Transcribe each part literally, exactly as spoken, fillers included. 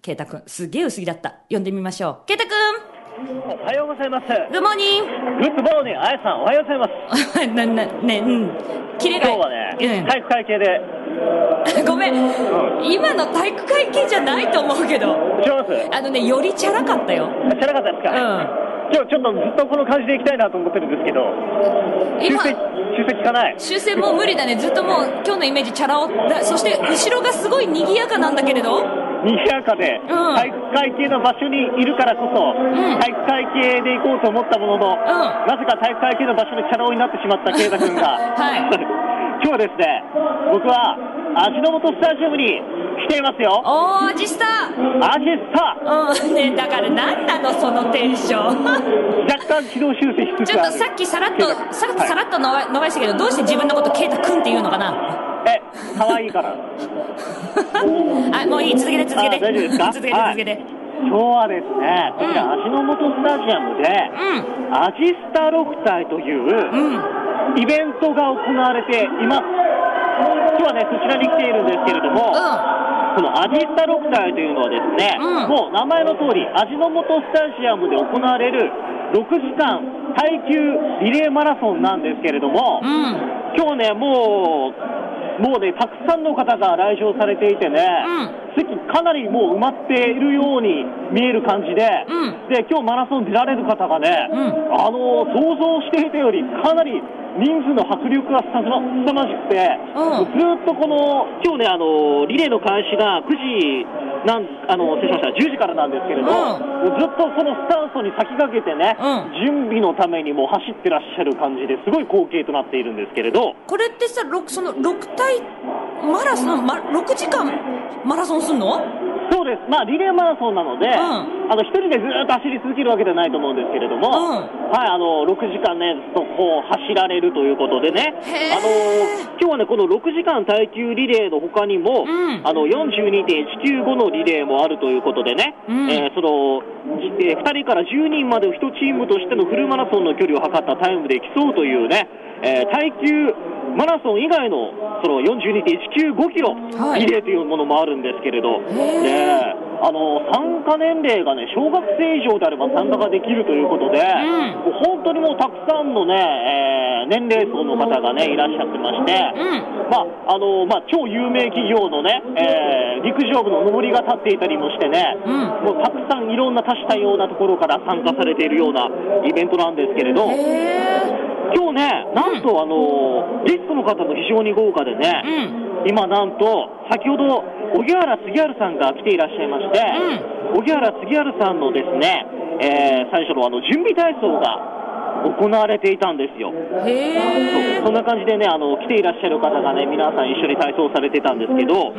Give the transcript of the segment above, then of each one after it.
圭太くん、すげえ薄着だった。呼んでみましょう。圭太くん。おはようございます。 グッモーニング。 グッドモーニング。あやさん、おはようございます。 な、な、ね、うん。キレが。 今日はね、うん、体育会系で。 ごめん、うん。今の体育会系じゃないと思うけど。 違います？ あのね、よりチャラかったよ。 チャラかったですか？うん。今日ちょっとずっとこの感じでいきたいなと思ってるんですけど、修正、修正効かない。 修正もう無理だね。ずっともう今日のイメージチャラ男だ。そして後ろがすごい賑やかなんだけれど、 賑やかで、うん、体育会系の場所にいるからこそ、うん、体育会系で行こうと思ったものの、うん、なぜか体育会系の場所にチャラ男になってしまった圭太君が、はい、今日はですね、僕は味の素スタジアムに来ていますよ。 おー、アジスタアジスタうんね、だから何なのそのテンション若干軌道修正しつつある。 ちょっとさっきさらっとさらっとさらっと逃したけど、どうして自分のこと圭太君って言うのかな。 え、可愛いからあ、もういい、続けて続けて。 大丈夫ですか？ 続けて続けて、はい、 今日はですね、こちら味の素スタジアムで、うん、アジスタろく体という、うん、イベントが行われています。今日はね、そちらに来ているんですけれども、うん、このアジスタろく体というのはですね、うん、もう名前の通り味の素スタジアムで行われるろくじかん耐久リレーマラソンなんですけれども、うん、今日ね、もうもうね、たくさんの方が来場されていてね、うん、席かなりもう埋まっているように見える感じで、うん、で今日マラソン出られる方がね、うん、あの想像していたよりかなり人数の迫力がすさまじくて、うん、ずっとこの今日ね、あのリレーの開始がくじなんあの失礼しましたじゅうじからなんですけれど、うん、ずっとそのスタートに先駆けてね、うん、準備のためにもう走ってらっしゃる感じですごい光景となっているんですけれど、 これってさ、そのろく体マラソン、ま、ろくじかんマラソンすんの？ そうです。まあリレーマラソンなので、うん、あの一人でずっと走り続けるわけではないと思うんですけれども、うん、はい、あのろくじかんねずっとこう走られるということでね、あの今日はねこのろくじかん耐久リレーの他にも、うん、あの よんじゅうにてんいちきゅうご のリレーもあるということでね、うん、えー、その、えー、ふたりからじゅうにんまでをいちチームとしてのフルマラソンの距離を測ったタイムで競うというね、えー、耐久マラソン以外のその よんじゅうにてんいちきゅうご キロリレーというものもあるんですけれど、ね、あの参加年齢がね小学生以上であれば参加ができるということで、うん、もう本当にもうたくさんのね、えー、年齢層の方がねいらっしゃってまして、うん、まああのまあ超有名企業のね、えー、陸上部の上りが立っていたりもしてね、うん、もうたくさんいろんな多種多様なところから参加されているようなイベントなんですけれど、今日ね、なんとあのゲストの方も非常に豪華でね、うん、今なんと先ほど荻原次春さんが来ていらっしゃいまして、うん、荻原次春さんのですね、えー、最初のあの準備体操が行われていたんですよ。へー。 そ, そんな感じでね、あの来ていらっしゃる方がね皆さん一緒に体操されてたんですけど、うん、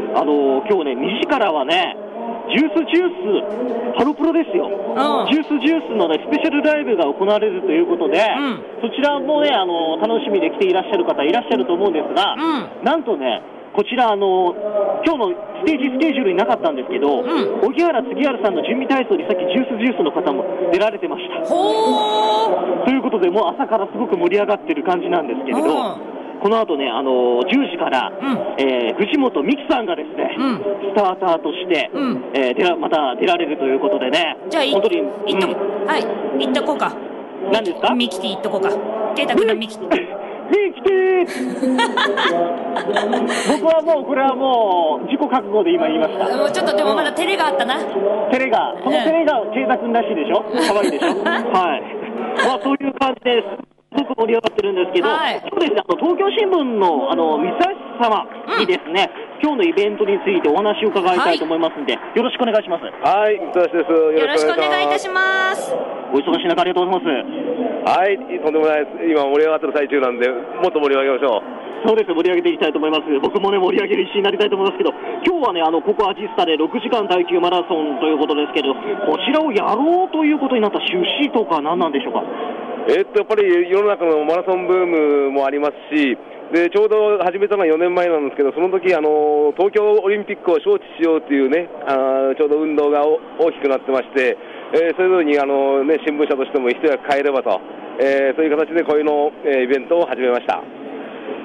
あの今日ねにじからはねジュースジュースハロプロですよ、うん、ジュースジュースの、ね、スペシャルライブが行われるということで、うん、そちらもねあの楽しみで来ていらっしゃる方いらっしゃると思うんですが、うん、なんとねこちらあの今日のステージスケジュールになかったんですけど、荻原次春さんの準備体操にさっきジュースジュースの方も出られてました。ほーということでもう朝からすごく盛り上がってる感じなんですけれど、この後ね、あのー、じゅうじから、うんえー、藤本美貴さんがですね、うん、スターターとして、うんえー、出らまた出られるということでね、 じゃあ本当にいっと、うん、はい行っとこうか。 何ですか？ ミキティ行っとこうか。圭太君のミキティミキティ僕はもうこれはもう自己覚悟で今言いました。 もうちょっとでもまだ照れがあったな。 照れがこの照れが圭太君らしいでしょ。可愛いでしょ。はいまあそういう感じです。すごく盛り上がってるんですけど、はい、そうですね、あの東京新聞のあの三橋様にですね、うん、今日のイベントについてお話を伺いたいと思いますので、はい、よろしくお願いします。 はい、三橋です。 よろしくお願いいたします。 お忙しい中ありがとうございます。 はい、とんでもないです。今盛り上がってる最中なんで、もっと盛り上げましょう。 そうです、盛り上げていきたいと思います。僕もね盛り上げる一心になりたいと思いますけど、今日はねあのここアジスタでろくじかん耐久マラソンということですけど、こちらをやろうということになった趣旨とか何なんでしょうか？ えー、っとやっぱり世の中のマラソンブームもありますし、でちょうど始めたのがよねんまえなんですけど、その時あの東京オリンピックを招致しようというね、あちょうど運動が大きくなってまして、えー、そういうふうにあの、ね、新聞社としても一役変えればと、えー、そういう形でこういうの、えー、イベントを始めました。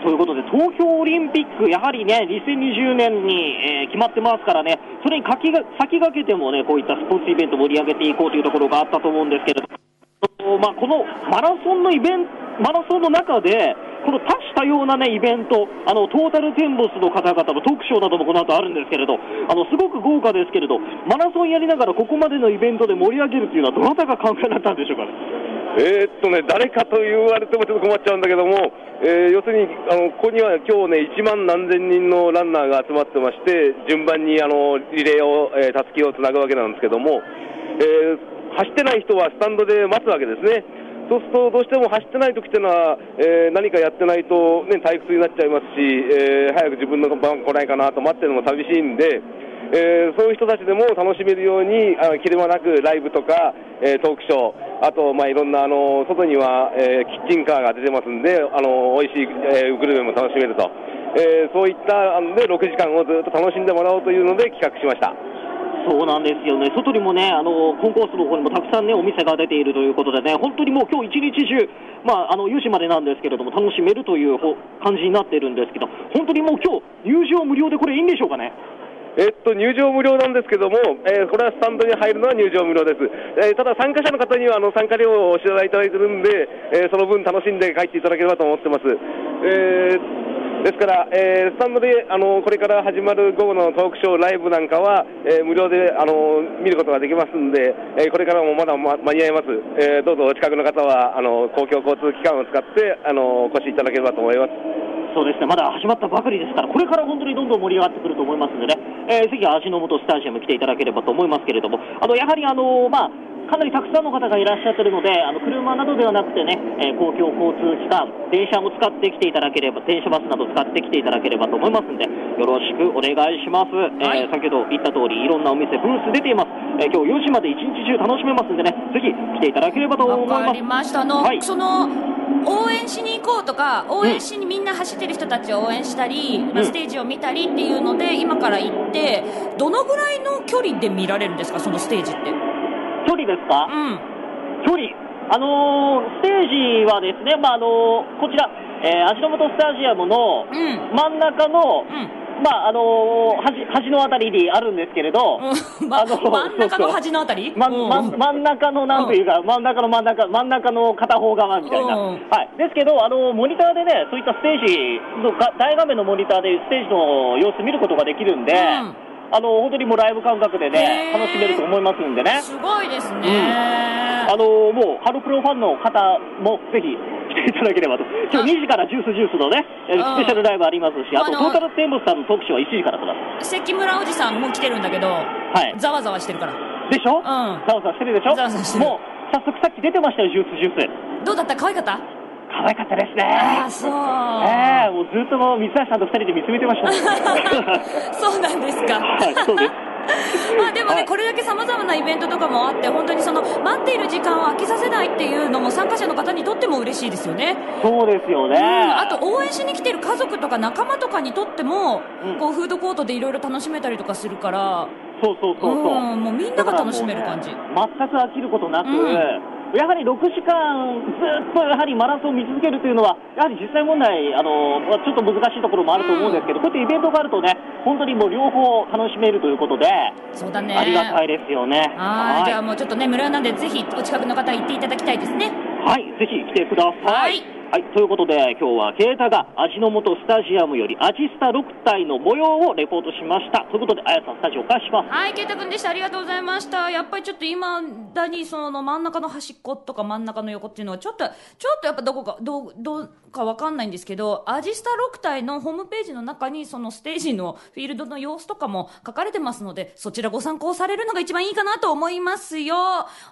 ということで、東京オリンピック、やはりね、にせんにじゅうねんに、えー、決まってますからね、それに先が先駆けてもね、こういったスポーツイベントを盛り上げていこうというところがあったと思うんですけれども、まあ、このマラソンのイベント、マラソンの中で、この多種多様な、ね、イベント、あのトータルテンボスの方々のトークショーなどもこの後あるんですけれど、あのすごく豪華ですけれど、マラソンやりながらここまでのイベントで盛り上げるというのは、どなたが考えられたんでしょうかね。 えーっとね、誰かと言われてもちょっと困っちゃうんだけども、えー、要するにあのここには今日ね、いちまんなんぜんにんのランナーが集まってまして、順番にあのリレーを、えー、たすきをつなぐわけなんですけども、えー、走ってない人はスタンドで待つわけですね。そうするとどうしても走ってない時っていうのは、えー、何かやってないと、ね、退屈になっちゃいますし、えー、早く自分の番来ないかなと待ってるのも寂しいんで、えー、そういう人たちでも楽しめるように、あの切れ間なくライブとか、えー、トークショー、あと、まあ、いろんなあの外には、えー、キッチンカーが出てますんで、あの美味しい、えー、グルメも楽しめると、えー、そういったあのでろくじかんをずっと楽しんでもらおうというので企画しました。 そうなんですよね、外にもね、あのコンコースの方にもたくさんね、お店が出ているということでね、本当にもう今日一日中、まあ、あのよじまでなんですけれども、楽しめるという感じになっているんですけど、本当にもう今日入場無料でこれいいんでしょうかね。 えっと、入場無料なんですけども、えー、これはスタンドに入るのは入場無料です。えー、ただ参加者の方にはあの参加料をお支払いいただいているんで、えー、その分楽しんで帰っていただければと思ってます。えーですから、えー、スタンドであのこれから始まる午後のトークショー、ライブなんかは、えー、無料であの見ることができますんで、えー、これからもまだ、ま、間に合います。えー、どうぞお近くの方はあの公共交通機関を使ってあのお越しいただければと思います。 そうですね、まだ始まったばかりですから、これから本当にどんどん盛り上がってくると思いますのでね、えー、ぜひ味の素スタジアム来ていただければと思いますけれども、あのやはりあの、まあ、かなりたくさんの方がいらっしゃっているので、あの車などではなくてね、えー、公共交通機関、電車も使ってきていただければ、電車バスなど使ってきていただければと思いますので、よろしくお願いします。はい、えー、先ほど言った通り、いろんなお店、ブース出ています。えー、今日よじまで一日中楽しめますんでね、ぜひ来ていただければと思います。 わかりました。あの、はい、その応援しに行こうとか、応援しにみんな走ってる人たちを応援したり、うん、ステージを見たりっていうので、今から行ってどのぐらいの距離で見られるんですか、そのステージって。 距離ですか。 うん、 距離、あのー、ステージはですね、まああのー、こちら、えー、味の素スタジアムの真ん中の、うん、まああのー、端, 端のあたりにあるんですけれど、 うん、ま、あの真ん中の端のあたり、 まま、真ん中のなんというか、うん、真ん中の真ん中真ん中の片方側みたいな、うん、はい、ですけど、あのモニターでね、そういったステージの大画面のモニターでステージの様子見ることができるんで、うん、あの本当にもうライブ感覚でね楽しめると思いますんでね。 すごいですね、 うん、あのもうハロプロファンの方もぜひ来ていただければと。今日にじからジュースジュースのねスペシャルライブありますし、あとトータルテンボスさんのトークショーはいちじからとか。 関村おじさんも来てるんだけど、はい、ざわざわしてるからでしょ、うん、ざわざわしてるでしょ。 ざわざわしてる。 もう早速さっき出てましたよ、ジュースジュース。 どうだった？可愛かった？ 可愛かったですね。 ああ、そう。 ええー、もうずっともう水橋さんとふたりで見つめてました。 そうなんですか。 はい、そうです。 まあでもね、はい、これだけ様々なイベントとかもあって、本当にその待っている時間を飽きさせないっていうのも参加者の方にとっても嬉しいですよね。 そうですよね、うん、 あと応援しに来てる家族とか仲間とかにとっても、うん、こうフードコートでいろいろ楽しめたりとかするから、 そうそうそうそう、うん、 もうみんなが楽しめる感じ、ね、 全く飽きることなく、うん、やはりろくじかんずっとやはりマラソンを見続けるというのは、やはり実際問題、あのちょっと難しいところもあると思うんですけど、うん、こうやってイベントがあるとね、本当にもう両方楽しめるということで、 そうだね、 ありがたいですよね。 はい、じゃあもうちょっとね、無料なんでぜひお近くの方行っていただきたいですね。 はい、ぜひ来てください。はいはい、ということで今日はケイタが味の素スタジアムよりアジスタろく体の模様をレポートしました。ということで、あやさんスタジオお返しします。 はい、ケイタ君でした。ありがとうございました。やっぱりちょっと今だにその真ん中の端っことか真ん中の横っていうのはちょっとちょっとやっぱどこかどうどうかわかんないんですけど、アジスタろく体のホームページの中にそのステージのフィールドの様子とかも書かれてますので、そちらご参考されるのが一番いいかなと思いますよ。